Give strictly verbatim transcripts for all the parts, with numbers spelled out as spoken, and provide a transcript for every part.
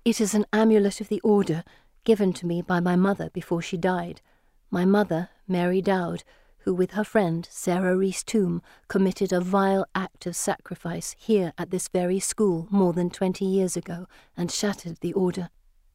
It is an amulet of the Order, given to me by my mother before she died. My mother, Mary Dowd, who with her friend, Sarah Rees Toome, committed a vile act of sacrifice here at this very school more than twenty years ago, and shattered the Order.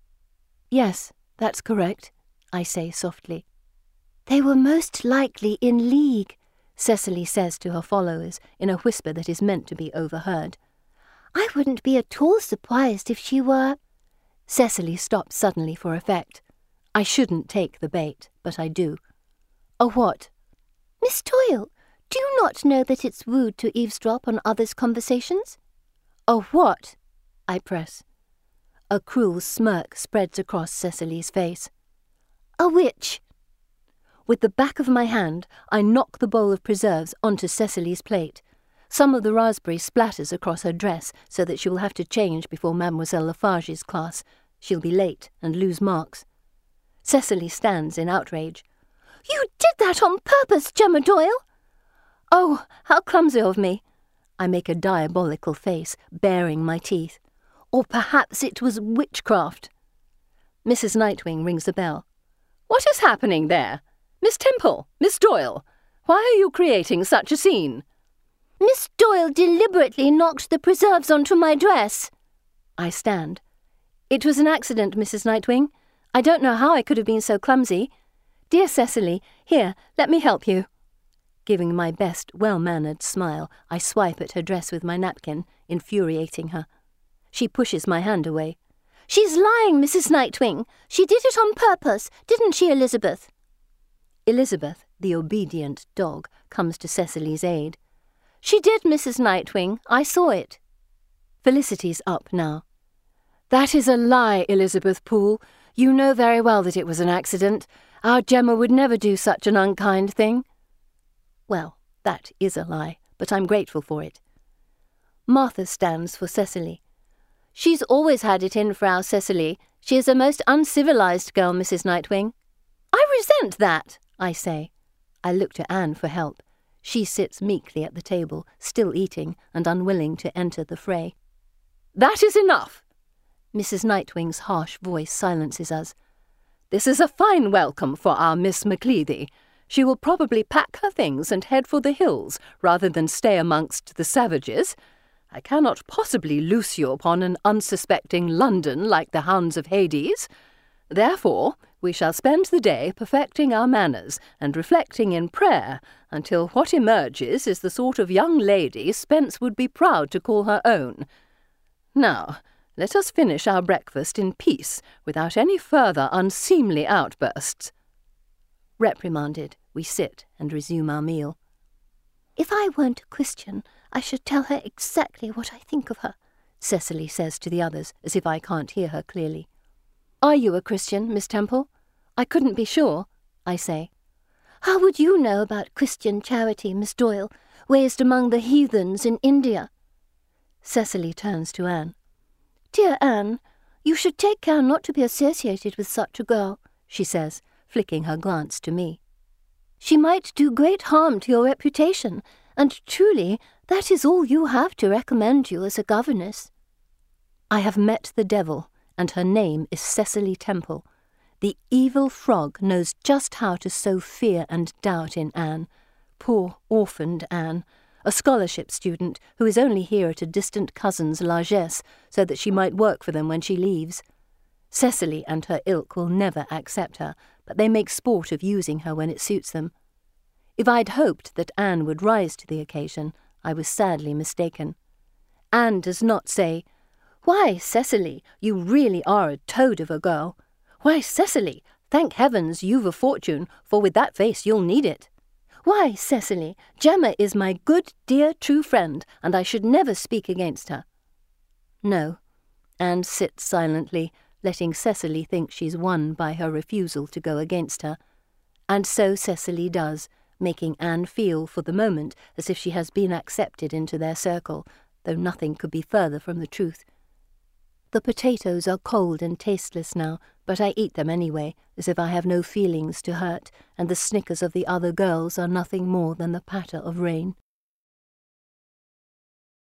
Yes, that's correct, I say softly. They were most likely in league, Cecily says to her followers in a whisper that is meant to be overheard. I wouldn't be at all surprised if she were... Cecily stops suddenly for effect. I shouldn't take the bait, but I do. A what? Miss Doyle, do you not know that it's rude to eavesdrop on others' conversations? A what? I press. A cruel smirk spreads across Cecily's face. A witch. With the back of my hand, I knock the bowl of preserves onto Cecily's plate. Some of the raspberry splatters across her dress so that she will have to change before Mademoiselle Lafarge's class. She'll be late and lose marks. Cecily stands in outrage. You did that on purpose, Gemma Doyle! Oh, how clumsy of me! I make a diabolical face, baring my teeth. Or perhaps it was witchcraft. Missus Nightwing rings the bell. What is happening there? Miss Temple, Miss Doyle, why are you creating such a scene? Miss Doyle deliberately knocked the preserves onto my dress. I stand. It was an accident, Missus Nightwing. I don't know how I could have been so clumsy. Dear Cecily, here, let me help you. Giving my best well-mannered smile, I swipe at her dress with my napkin, infuriating her. She pushes my hand away. She's lying, Missus Nightwing. She did it on purpose, didn't she, Elizabeth? Elizabeth, the obedient dog, comes to Cecily's aid. She did, Missus Nightwing. I saw it. Felicity's up now. That is a lie, Elizabeth Poole. You know very well that it was an accident. Our Gemma would never do such an unkind thing. Well, that is a lie, but I'm grateful for it. Martha stands for Cecily. She's always had it in for our Cecily. She is a most uncivilized girl, Missus Nightwing. I resent that, I say. I look to Anne for help. She sits meekly at the table, still eating and unwilling to enter the fray. That is enough! Missus Nightwing's harsh voice silences us. This is a fine welcome for our Miss Macleady. She will probably pack her things and head for the hills, rather than stay amongst the savages. I cannot possibly loose you upon an unsuspecting London like the hounds of Hades. Therefore, we shall spend the day perfecting our manners and reflecting in prayer until what emerges is the sort of young lady Spence would be proud to call her own. Now, let us finish our breakfast in peace, without any further unseemly outbursts. Reprimanded, we sit and resume our meal. If I weren't a Christian, I should tell her exactly what I think of her, Cecily says to the others, as if I can't hear her clearly. Are you a Christian, Miss Temple? I couldn't be sure, I say. How would you know about Christian charity, Miss Doyle, raised among the heathens in India? Cecily turns to Anne. Dear Anne, you should take care not to be associated with such a girl, she says, flicking her glance to me. She might do great harm to your reputation, and truly that is all you have to recommend you as a governess. I have met the devil, and her name is Cecily Temple. The evil frog knows just how to sow fear and doubt in Anne. Poor orphaned Anne, a scholarship student who is only here at a distant cousin's largesse so that she might work for them when she leaves. Cecily and her ilk will never accept her, but they make sport of using her when it suits them. If I'd hoped that Anne would rise to the occasion, I was sadly mistaken. Anne does not say, Why, Cecily, you really are a toad of a girl. Why, Cecily, thank heavens you've a fortune, for with that face you'll need it. Why, Cecily, Gemma is my good, dear, true friend, and I should never speak against her. No, Anne sits silently, letting Cecily think she's won by her refusal to go against her. And so Cecily does, making Anne feel for the moment as if she has been accepted into their circle, though nothing could be further from the truth. The potatoes are cold and tasteless now, but I eat them anyway, as if I have no feelings to hurt, and the snickers of the other girls are nothing more than the patter of rain.